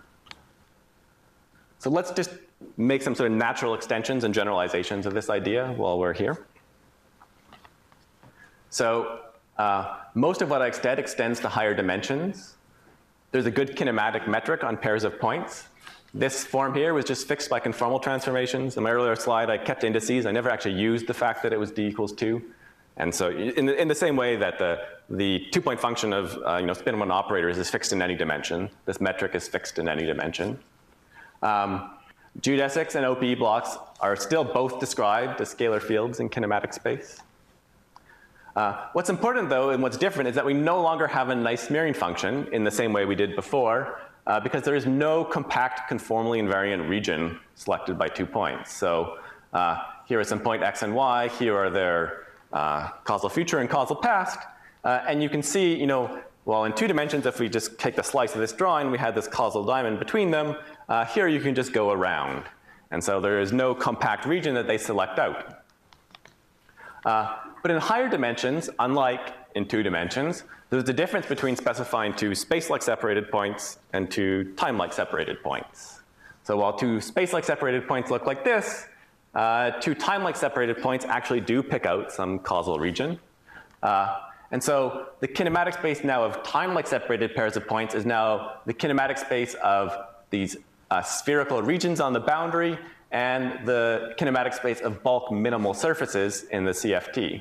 S1: So let's just make some sort of natural extensions and generalizations of this idea while we're here. So uh, most of what I extend extends to higher dimensions. There's a good kinematic metric on pairs of points. This form here was just fixed by conformal transformations. In my earlier slide, I kept indices. I never actually used the fact that it was d equals two. And so in the, in the same way that the, the two-point function of uh, you know, spin one operators is fixed in any dimension, this metric is fixed in any dimension. Um, geodesics and O P E blocks are still both described as scalar fields in kinematic space. Uh, what's important, though, and what's different is that we no longer have a nice smearing function in the same way we did before, uh, because there is no compact conformally invariant region selected by two points. So uh, here are some point x and y. Here are their uh, causal future and causal past. Uh, and you can see, you know, well, in two dimensions, if we just take the slice of this drawing, we had this causal diamond between them. Uh, here you can just go around. And so there is no compact region that they select out. Uh, but in higher dimensions, unlike in two dimensions, there's a difference between specifying two space-like separated points and two time-like separated points. So while two space-like separated points look like this, uh, two time-like separated points actually do pick out some causal region. Uh, and so the kinematic space now of time-like separated pairs of points is now the kinematic space of these uh, spherical regions on the boundary and the kinematic space of bulk minimal surfaces in the C F T.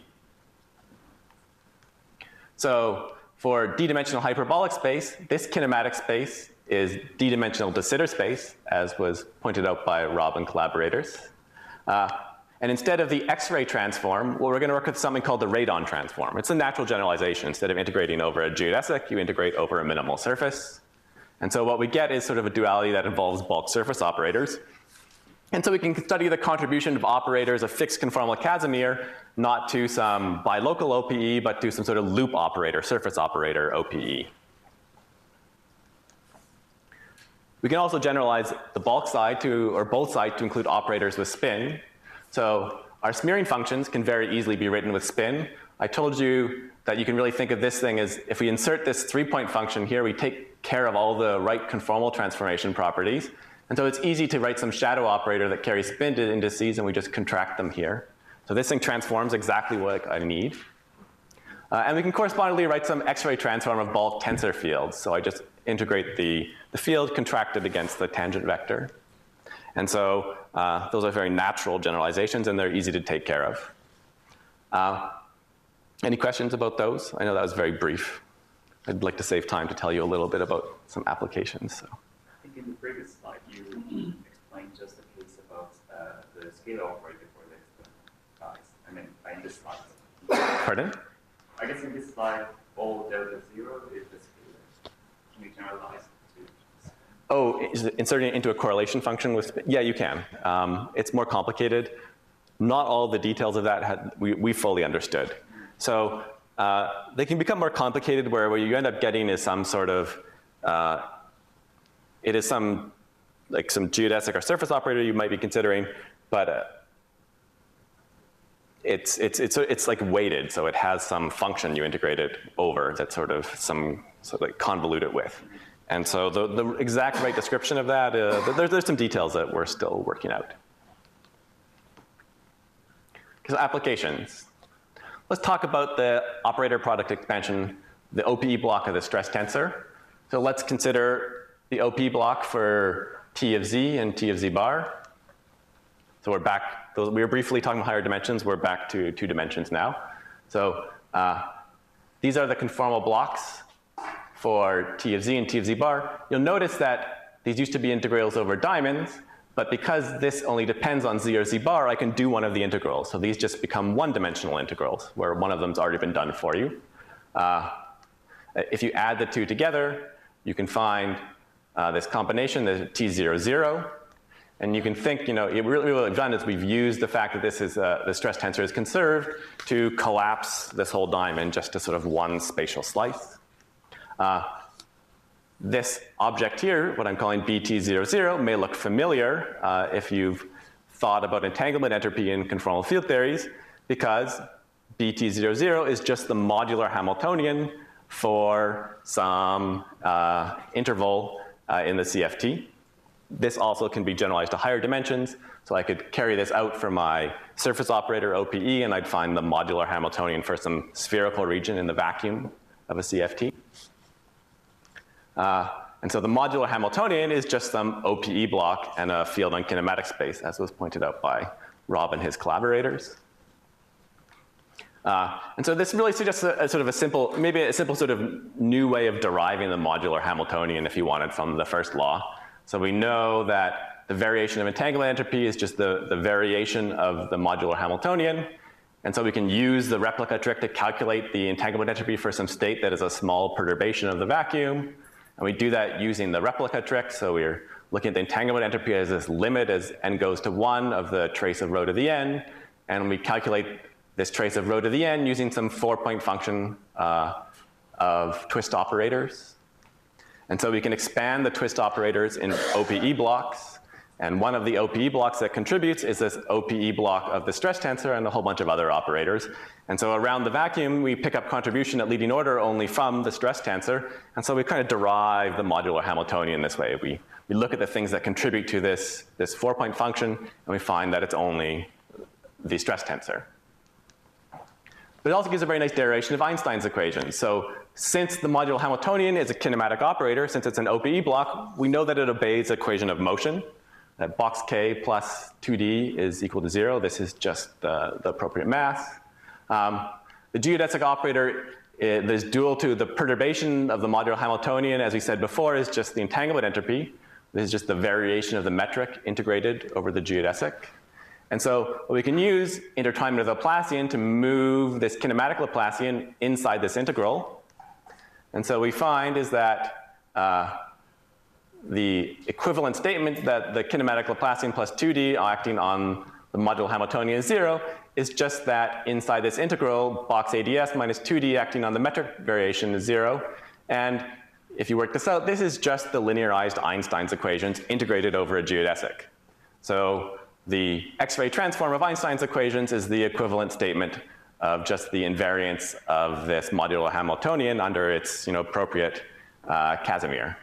S1: So for d-dimensional hyperbolic space, this kinematic space is d-dimensional de Sitter space, as was pointed out by Rob and collaborators. Uh, and instead of the X-ray transform, well, we're going to work with something called the radon transform. It's a natural generalization. Instead of integrating over a geodesic, you integrate over a minimal surface. And so what we get is sort of a duality that involves bulk surface operators. And so we can study the contribution of operators of fixed conformal Casimir, not to some bilocal O P E, but to some sort of loop operator, surface operator O P E. We can also generalize the bulk side to, or both sides to include operators with spin. So our smearing functions can very easily be written with spin. I told you that you can really think of this thing as if we insert this three-point function here, we take care of all the right conformal transformation properties. And so it's easy to write some shadow operator that carries spin to indices, and we just contract them here. So this thing transforms exactly what I need. Uh, and we can correspondingly write some X-ray transform of bulk tensor fields. So I just integrate the, the field contracted against the tangent vector. And so uh, those are very natural generalizations, and they're easy to take care of. Uh, any questions about those? I know that was very brief. I'd like to save time to tell you a little bit about some applications. So.
S2: I think in the previous slide, you explained just a case about uh, the scalar operator for the guys. I mean, in this slide.
S1: Pardon?
S2: I guess in this slide, all delta zero is the scalar. Can you generalize to?
S1: Oh, is it inserting it into a correlation function with, yeah, you can. Um, it's more complicated. Not all the details of that had, we, we fully understood. So uh, they can become more complicated where what you end up getting is some sort of, uh, it is some, like some geodesic or surface operator you might be considering, but uh, it's, it's, it's, it's like weighted, so it has some function you integrate it over that sort of some, sort of like convolute it with. And so the, the exact right description of that, uh, there, there's some details that we're still working out. So applications. Let's talk about the operator product expansion, the O P E block of the stress tensor. So let's consider the O P E block for T of Z and T of Z bar. So we're back, those, we were briefly talking about higher dimensions, we're back to two dimensions now. So uh, these are the conformal blocks for T of Z and T of Z bar. You'll notice that these used to be integrals over diamonds, but because this only depends on Z or Z bar, I can do one of the integrals. So these just become one-dimensional integrals, where one of them's already been done for you. Uh, if you add the two together, you can find uh, this combination, the T zero zero. And you can think, you know, it really what we've done is we've used the fact that this is, uh, the stress tensor is conserved to collapse this whole diamond just to sort of one spatial slice. Uh, This object here, what I'm calling B T zero zero, may look familiar uh, if you've thought about entanglement entropy in conformal field theories, because B T zero zero is just the modular Hamiltonian for some uh, interval uh, in the C F T. This also can be generalized to higher dimensions, so I could carry this out for my surface operator O P E, and I'd find the modular Hamiltonian for some spherical region in the vacuum of a C F T. Uh, and so the modular Hamiltonian is just some O P E block and a field on kinematic space, as was pointed out by Rob and his collaborators. Uh, and so this really suggests a, a sort of a simple, maybe a simple sort of new way of deriving the modular Hamiltonian if you wanted from the first law. So we know that the variation of entanglement entropy is just the, the variation of the modular Hamiltonian. And so we can use the replica trick to calculate the entanglement entropy for some state that is a small perturbation of the vacuum. And we do that using the replica trick. So we're looking at the entanglement entropy as this limit as n goes to one of the trace of rho to the n. And we calculate this trace of rho to the n using some four-point function uh, of twist operators. And so we can expand the twist operators in O P E blocks. And one of the O P E blocks that contributes is this O P E block of the stress tensor and a whole bunch of other operators. And so around the vacuum, we pick up contribution at leading order only from the stress tensor. And so we kind of derive the modular Hamiltonian this way. We, we look at the things that contribute to this, this four-point function, and we find that it's only the stress tensor. But it also gives a very nice derivation of Einstein's equation. So since the modular Hamiltonian is a kinematic operator, since it's an O P E block, we know that it obeys the equation of motion. That box K plus two D is equal to zero. This is just the, the appropriate mass. Um, the geodesic operator is dual to the perturbation of the modular Hamiltonian, as we said before, is just the entanglement entropy. This is just the variation of the metric integrated over the geodesic. And so we can use intertwinement of the Laplacian to move this kinematic Laplacian inside this integral. And so we find is that uh, the equivalent statement that the kinematic Laplacian plus two D acting on the modular Hamiltonian is zero is just that inside this integral, box A D S minus two D acting on the metric variation is zero. And if you work this out, this is just the linearized Einstein's equations integrated over a geodesic. So the X-ray transform of Einstein's equations is the equivalent statement of just the invariance of this modular Hamiltonian under its, you know, appropriate uh, Casimir.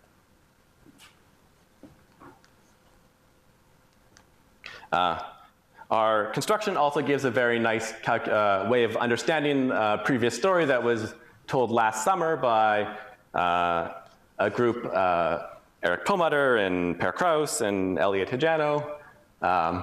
S1: Uh, our construction also gives a very nice uh, way of understanding a previous story that was told last summer by uh, a group, uh, Eric Perlmutter and Per Kraus and Elliot Hijano, um,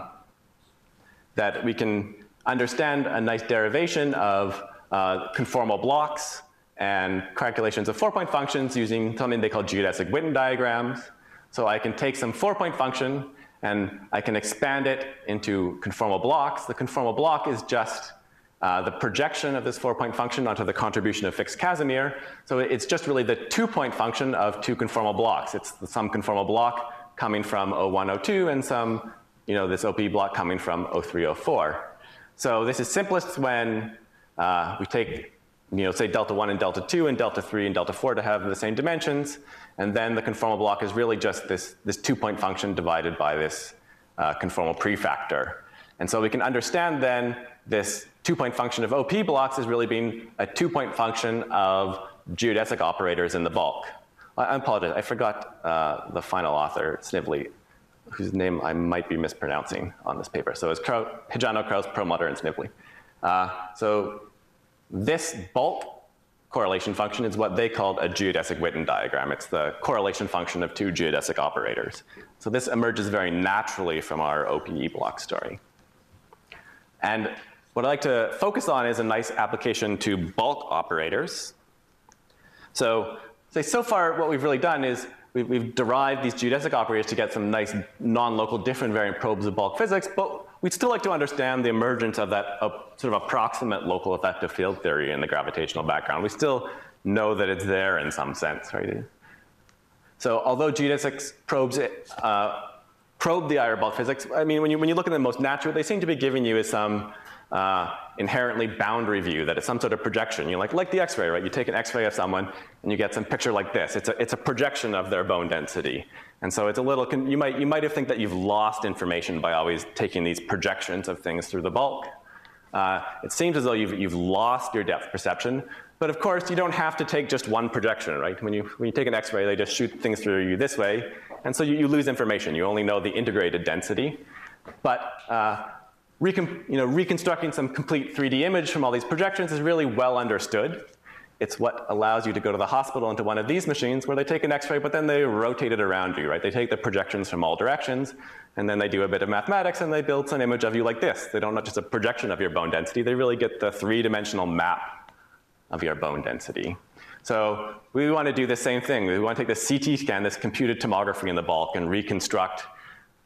S1: that we can understand a nice derivation of uh, conformal blocks and calculations of four-point functions using something they call geodesic Witten diagrams. So I can take some four-point function and I can expand it into conformal blocks. The conformal block is just uh, the projection of this four-point function onto the contribution of fixed Casimir. So it's just really the two-point function of two conformal blocks. It's some conformal block coming from O one, O two, and some, you know, this O P block coming from O three, O four. So this is simplest when uh, we take, you know, say delta one and delta two and delta three and delta four to have the same dimensions. And then the conformal block is really just this, this two-point function divided by this uh, conformal prefactor. And so we can understand then this two-point function of O P blocks as really being a two-point function of geodesic operators in the bulk. I, I apologize, I forgot uh, the final author, Snively, whose name I might be mispronouncing on this paper. So it's Hijano, Kraus, Perlmutter, and Snively. Uh, so this bulk correlation function is what they called a geodesic Witten diagram. It's the correlation function of two geodesic operators. So this emerges very naturally from our O P E block story. And what I'd like to focus on is a nice application to bulk operators. So, say so far what we've really done is we've, we've derived these geodesic operators to get some nice non-local different variant probes of bulk physics, but we'd still like to understand the emergence of that uh, sort of approximate local effective field theory in the gravitational background. We still know that it's there in some sense, right? So although geodesic probes uh, probe the I R bulk physics, I mean, when you, when you look at them most naturally, they seem to be giving you some uh, inherently boundary view, that it's some sort of projection. You know, like, like the X-ray, right? You take an X-ray of someone and you get some picture like this. It's a, it's a projection of their bone density. And so it's a little, you might, you might have think that you've lost information by always taking these projections of things through the bulk. Uh, it seems as though you've, you've lost your depth perception. But of course, you don't have to take just one projection, right? When you, when you take an X-ray, they just shoot things through you this way. And so you, you lose information. You only know the integrated density. But uh, recon, you know, reconstructing some complete three D image from all these projections is really well understood. It's what allows you to go to the hospital into one of these machines where they take an X-ray, but then they rotate it around you, right? They take the projections from all directions, and then they do a bit of mathematics, and they build some image of you like this. They don't not just a projection of your bone density, they really get the three-dimensional map of your bone density. So we want to do the same thing. We want to take the C T scan, this computed tomography in the bulk, and reconstruct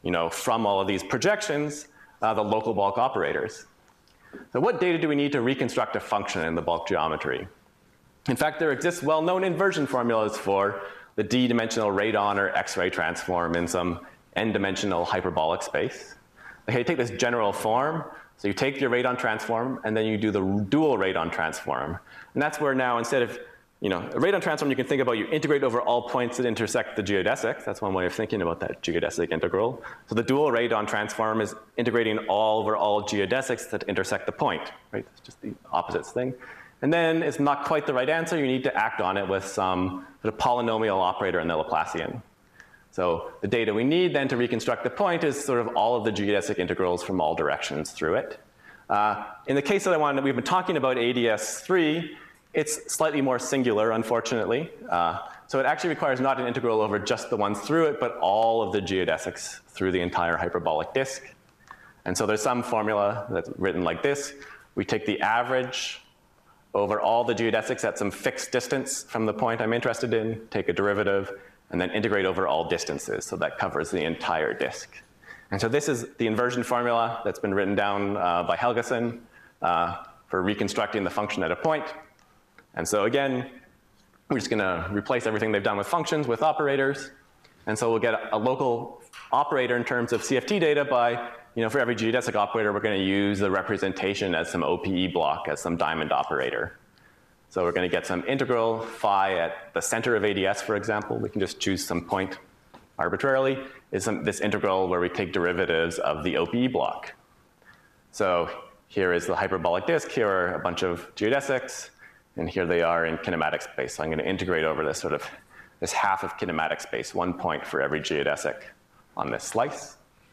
S1: you know, from all of these projections, uh, the local bulk operators. So what data do we need to reconstruct a function in the bulk geometry? In fact, there exists well-known inversion formulas for the d-dimensional radon or X-ray transform in some n-dimensional hyperbolic space. Okay, you take this general form, so you take your radon transform, and then you do the dual radon transform. And that's where now, instead of, you know, a radon transform, you can think about you integrate over all points that intersect the geodesic. That's one way of thinking about that geodesic integral. So the dual radon transform is integrating all over all geodesics that intersect the point, right? It's just the opposites thing. And then it's not quite the right answer. You need to act on it with some sort of polynomial operator in the Laplacian. So the data we need then to reconstruct the point is sort of all of the geodesic integrals from all directions through it. Uh, in the case that I wanted, we've been talking about A D S three, it's slightly more singular, unfortunately. Uh, so it actually requires not an integral over just the ones through it, but all of the geodesics through the entire hyperbolic disk. And so there's some formula that's written like this. We take the average over all the geodesics at some fixed distance from the point I'm interested in, take a derivative, and then integrate over all distances. So that covers the entire disk. And so this is the inversion formula that's been written down uh, by Helgason uh, for reconstructing the function at a point. And so again, we're just gonna replace everything they've done with functions with operators. And so we'll get a, a local operator in terms of C F T data by, you know, for every geodesic operator, we're gonna use the representation as some O P E block, as some diamond operator. So we're gonna get some integral phi at the center of A D S, for example. We can just choose some point arbitrarily. Is some, this integral where we take derivatives of the O P E block. So here is the hyperbolic disk. Here are a bunch of geodesics. And here they are in kinematic space. So I'm gonna integrate over this sort of, this half of kinematic space, one point for every geodesic on this slice.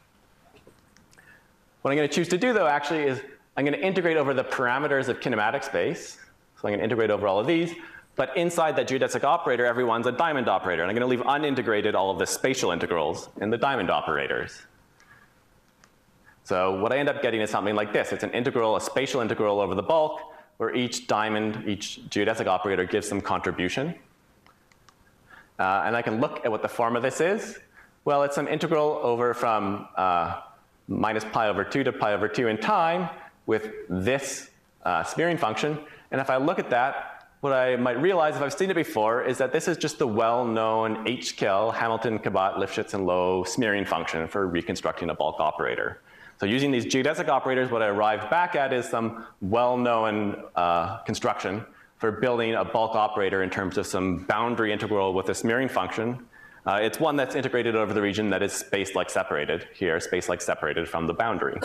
S1: What I'm gonna choose to do though actually is I'm gonna integrate over the parameters of kinematic space. So I'm gonna integrate over all of these, but inside that geodesic operator, everyone's a diamond operator. And I'm gonna leave unintegrated all of the spatial integrals in the diamond operators. So what I end up getting is something like this. It's an integral, a spatial integral over the bulk, where each diamond, each geodesic operator gives some contribution. Uh, and I can look at what the form of this is. Well, it's some integral over from uh, minus pi over two to pi over two in time with this uh, smearing function. And if I look at that, what I might realize if I've seen it before is that this is just the well-known H K L, Hamilton, Cabot, Lifshitz, and Low smearing function for reconstructing a bulk operator. So using these geodesic operators, what I arrived back at is some well-known uh, construction for building a bulk operator in terms of some boundary integral with a smearing function. Uh, it's one that's integrated over the region that is space-like separated here, space-like separated from the boundary.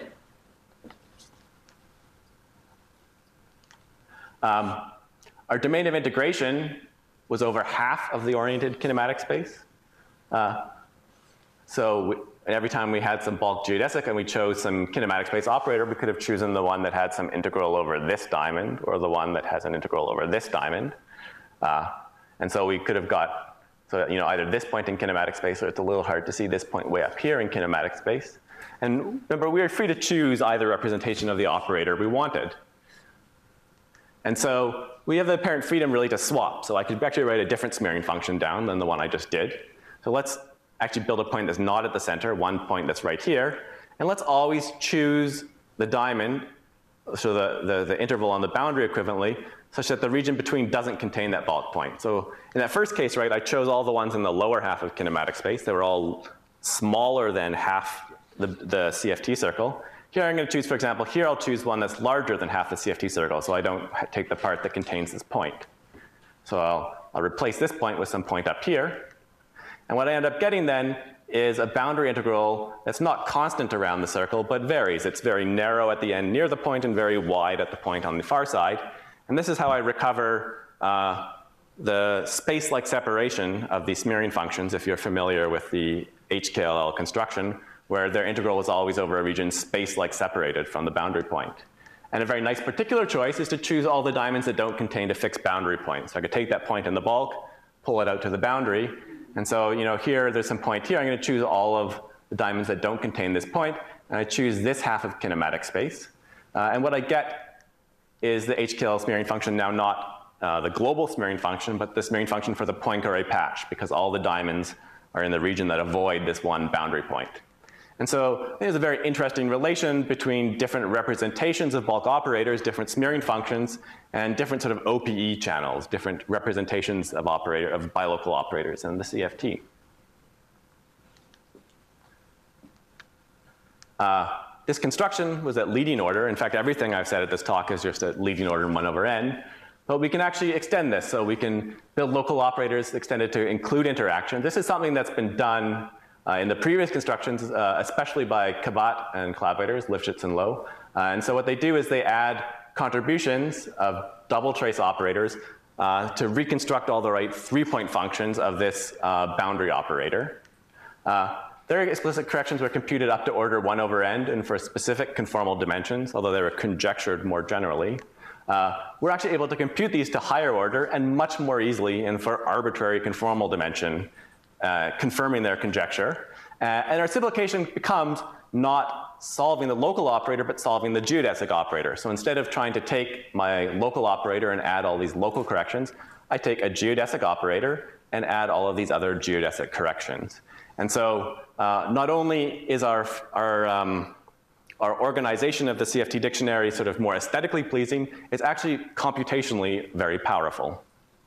S1: Um, our domain of integration was over half of the oriented kinematic space. Uh, so we, every time we had some bulk geodesic and we chose some kinematic space operator, we could have chosen the one that had some integral over this diamond or the one that has an integral over this diamond. Uh, and so we could have got, so you know, either this point in kinematic space, or it's a little hard to see this point way up here in kinematic space. And remember, we were free to choose either representation of the operator we wanted. And so we have the apparent freedom really to swap. So I could actually write a different smearing function down than the one I just did. So let's actually build a point that's not at the center, one point that's right here. And let's always choose the diamond, so the, the, the interval on the boundary equivalently, such that the region between doesn't contain that bulk point. So in that first case, right, I chose all the ones in the lower half of kinematic space. They were all smaller than half the, the C F T circle. Here I'm going to choose, for example, here I'll choose one that's larger than half the C F T circle, so I don't take the part that contains this point. So I'll, I'll replace this point with some point up here. And what I end up getting then is a boundary integral that's not constant around the circle, but varies. It's very narrow at the end near the point and very wide at the point on the far side. And this is how I recover uh, the space-like separation of these smearing functions, if you're familiar with the H K L L construction, where their integral is always over a region space-like separated from the boundary point. And a very nice particular choice is to choose all the diamonds that don't contain a fixed boundary point. So I could take that point in the bulk, pull it out to the boundary. And so, you know, here, there's some point here. I'm going to choose all of the diamonds that don't contain this point, and I choose this half of kinematic space. Uh, and what I get is the H K L smearing function, now not uh, the global smearing function, but the smearing function for the Poincare patch, because all the diamonds are in the region that avoid this one boundary point. And so there's a very interesting relation between different representations of bulk operators, different smearing functions, and different sort of O P E channels, different representations of, operator, of bilocal operators in the C F T. Uh, this construction was at leading order. In fact, everything I've said at this talk is just at leading order one over n. But we can actually extend this, so we can build local operators extended to include interaction. This is something that's been done uh, in the previous constructions, uh, especially by Cabot and collaborators, Lifshitz and Lowe. Uh, and so what they do is they add contributions of double trace operators uh, to reconstruct all the right three-point functions of this uh, boundary operator. Uh, Their explicit corrections were computed up to order one over n and for specific conformal dimensions, although they were conjectured more generally. Uh, we're actually able to compute these to higher order and much more easily and for arbitrary conformal dimension, uh, confirming their conjecture. Uh, and our simplification becomes not solving the local operator, but solving the geodesic operator. So instead of trying to take my local operator and add all these local corrections, I take a geodesic operator and add all of these other geodesic corrections. And so uh, not only is our, our, um, our organization of the C F T dictionary sort of more aesthetically pleasing, it's actually computationally very powerful.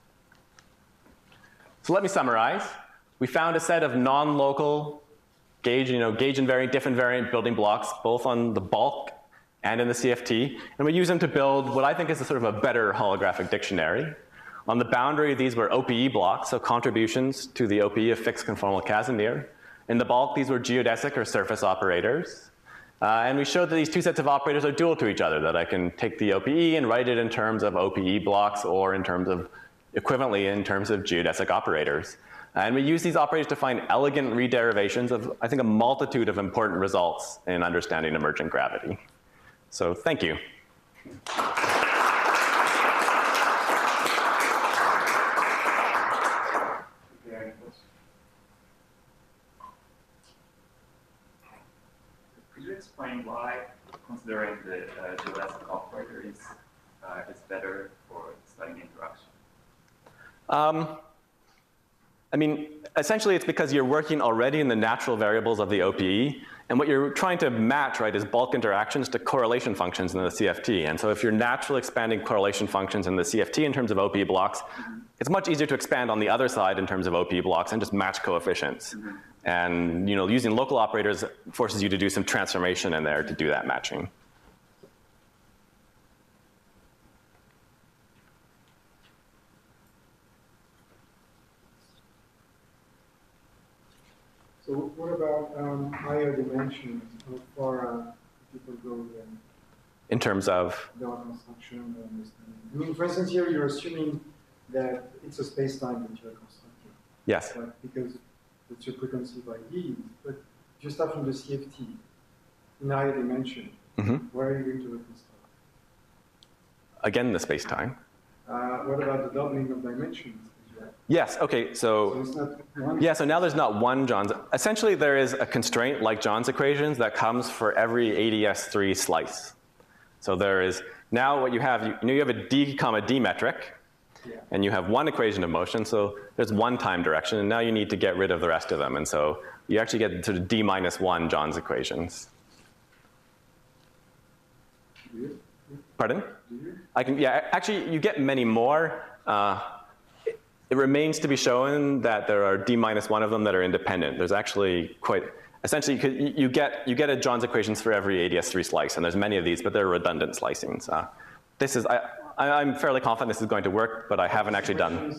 S1: So let me summarize. We found a set of non-local gauge, you know, gauge invariant, diff invariant building blocks, both on the bulk and in the C F T, and we use them to build what I think is a sort of a better holographic dictionary. On the boundary, these were O P E blocks, so contributions to the O P E of fixed conformal Casimir. In the bulk, these were geodesic or surface operators. Uh, and we showed that these two sets of operators are dual to each other, that I can take the O P E and write it in terms of O P E blocks or in terms of, equivalently in terms of geodesic operators. And we use these operators to find elegant rederivations of, I think, a multitude of important results in understanding emergent gravity. So thank you.
S2: Could you explain why, considering the uh, geodesic operator is, uh, is better for studying interaction?
S1: Um, I mean, essentially it's because you're working already in the natural variables of the O P E, and what you're trying to match, right, is bulk interactions to correlation functions in the C F T. And so if you're naturally expanding correlation functions in the C F T in terms of O P E blocks, mm-hmm. it's much easier to expand on the other side in terms of O P E blocks and just match coefficients. Mm-hmm. And you know, using local operators forces you to do some transformation in there to do that matching.
S3: So what about um, higher dimensions? How far uh, people go then?
S1: In terms of?
S3: The construction and understanding. I mean, for instance, here you're assuming that it's a space-time that you're constructing.
S1: Yes.
S3: But because it's your preconceived ideas. But if you start from the C F T in higher dimension, mm-hmm. where are you going to reconstruct?
S1: Again, the space-time.
S3: Uh, what about the doubling of dimensions?
S1: Yes, okay, so, so it's not one. Yeah, so now there's not one John's. Essentially, there is a constraint like John's equations that comes for every A D S three slice. So there is, now what you have, you, you know you have a D comma D metric, yeah. and you have one equation of motion, so there's one time direction, and now you need to get rid of the rest of them, and so you actually get sort of D minus one John's equations.
S3: Do you?
S1: Pardon?
S3: Do you?
S1: I can, yeah, actually you get many more. Uh, It remains to be shown that there are D minus one of them that are independent. There's actually quite, essentially you, you, get, you get a John's equations for every A D S three slice, and there's many of these, but they're redundant slicings. Uh, this is, I, I'm fairly confident this is going to work, but I haven't actually done.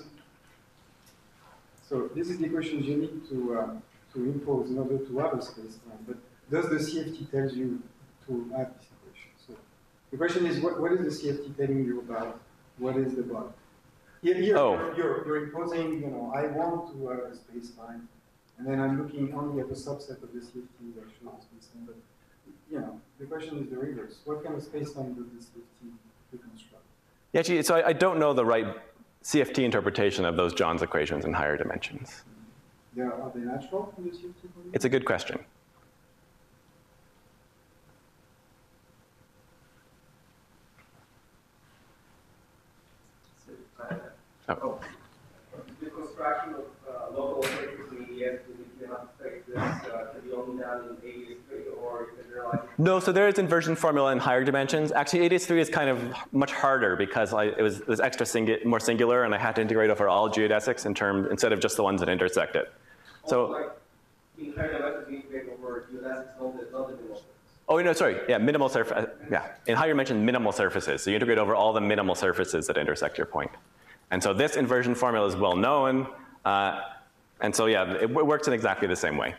S3: So this is the equations you need to, um, to impose in order to have a space-time, but does the C F T tell you to add this equation? So the question is, what, what is the C F T telling you about what is the bulk? Here, here
S1: oh.
S3: you're, you're imposing, you know, I want to have a space-time, and then I'm looking only at the subset of the C F T that shows space-time. But, you know, the question is the reverse. What kind of space-time does the C F T reconstruct?
S1: Yeah, actually, so I, I don't know the right C F T interpretation of those John's equations in higher dimensions.
S3: Yeah, are they natural from the C F T point of view?
S1: It's a good question.
S4: Oh. The construction of uh, local operators in E D S, we cannot expect this uh, to be only done in A D S
S1: No, so there is inversion formula in higher dimensions. Actually, A D S three is kind of much harder because I, it, was, it was extra singu more singular, and I had to integrate over all geodesics in term, instead of just the ones that intersect it. So,
S4: like in higher dimensions, you integrate over geodesics, not the, not the minimal surface.
S1: Oh, no, sorry. Yeah, minimal surface. Yeah, in higher dimensions, minimal surfaces. So you integrate over all the minimal surfaces that intersect your point. And so this inversion formula is well known. Uh, and so, yeah, it works in exactly the same way.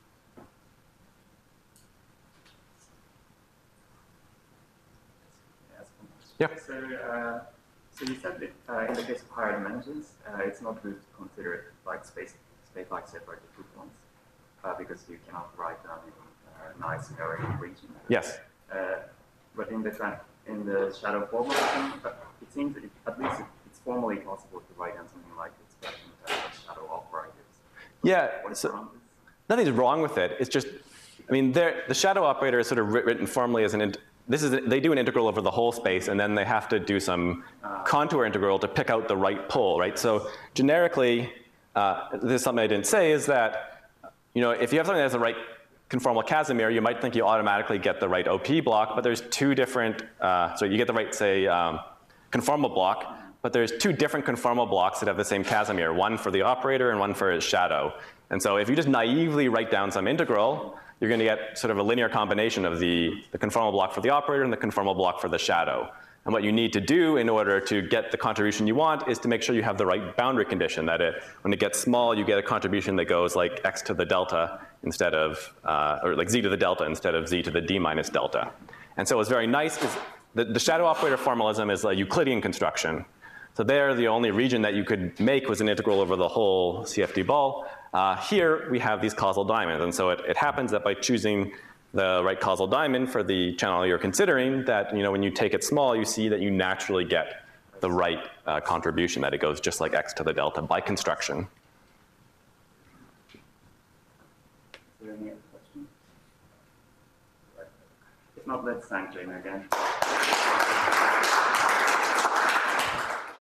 S1: Yeah.
S2: So, uh, so you said that uh, in the case of higher dimensions, uh, it's not good to consider it like space, space-like separated two points, uh, because you cannot write down in a nice area region.
S1: Yes.
S2: Uh, but in the in the shadow formalism, it seems that it, at least it, it's formally possible to write down something like expression of shadow operators.
S1: Yeah.
S2: What is
S1: So
S2: wrong with this?
S1: nothing's wrong with it. It's just, I mean, the shadow operator is sort of written formally as an. This is, they do an integral over the whole space, and then they have to do some contour integral to pick out the right pole, right? So generically, uh, this is something I didn't say, is that, you know, if you have something that has the right conformal Casimir, you might think you automatically get the right O P block, but there's two different, uh, so you get the right, say, um, conformal block, but there's two different conformal blocks that have the same Casimir, one for the operator and one for its shadow. And so if you just naively write down some integral, you're going to get sort of a linear combination of the, the conformal block for the operator and the conformal block for the shadow. And what you need to do in order to get the contribution you want is to make sure you have the right boundary condition, that it, when it gets small, you get a contribution that goes like x to the delta instead of, uh, or like z to the delta instead of z to the d minus delta. And so what's very nice is the, the shadow operator formalism is a Euclidean construction. So there, the only region that you could make was an integral over the whole C F D ball. Uh, here, we have these causal diamonds. And so it, it happens that by choosing the right causal diamond for the channel you're considering, that, you know, when you take it small, you see that you naturally get the right uh, contribution, that it goes just like x to the delta by construction.
S2: Is there any other questions? If not, let's thank Jamie again.